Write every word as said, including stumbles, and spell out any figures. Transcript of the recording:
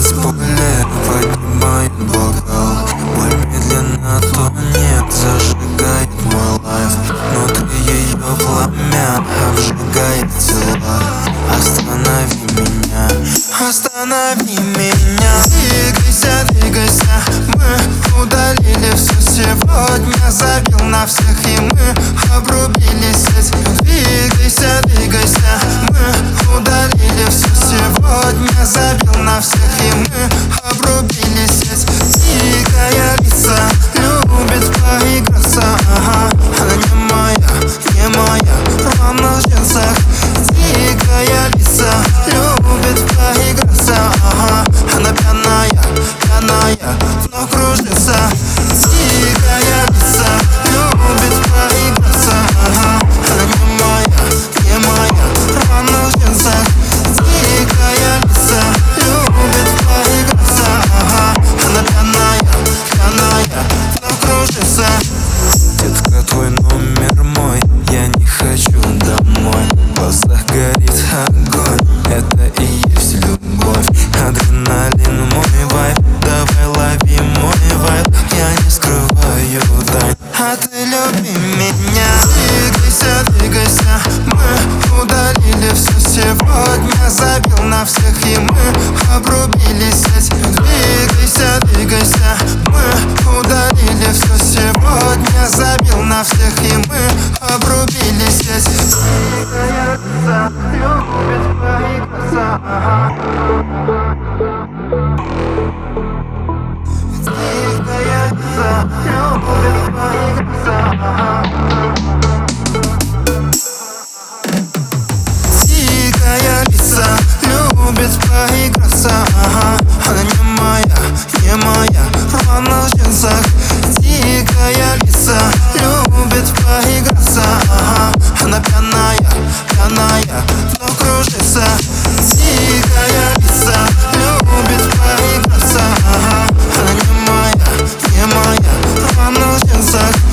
с пули поднимает бокал. Боль медленно тонет, зажигает мой лайф. Внутри ее пламя обжигает тела. Останови меня, останови меня. Двигайся, двигайся, мы удалили все сегодня. Забил на всех и мы обрубили сеть. Двигайся, двигайся, мы удалили все сегодня. Забил на всех и мы обрубили сеть. Дикая лиса любит поиграться, ага. Она не моя, не моя, в рваных джинсах. Дикая лиса любит поиграться, ага. Она пьяная, пьяная, но кружится. Дикая лиса любит поиграться, ага. Она не моя, не моя, в рваных джинсах. Дикая лиса любит поиграться, ага. Она пьяная, пьяная, но кружится. Детка, твой номер мой, я не хочу домой. В глазах горит огонь, это и есть любовь. Адреналин мой вайб, давай лови мой вайб. Я не скрываю тайн, а ты люби меня. Двигайся, двигайся, мы удалили все сегодня. Забил на всех и мы обрубили сеть. Двигайся, двигайся, мы удалили все сегодня. Забил на всех и мы обрубили сеть. Дикая лиса любит поиграться, ага. Дикая лиса любит поиграться, ага. Дикая лиса любит поиграться, ага. Она не моя, не моя, в рваных джинсах. Дикая лиса любит поиграться, ага. Она пьяная, пьяная, но кружится. Дикая лиса любит поиграться, ага. Она не моя, не моя, в рваных джинсах.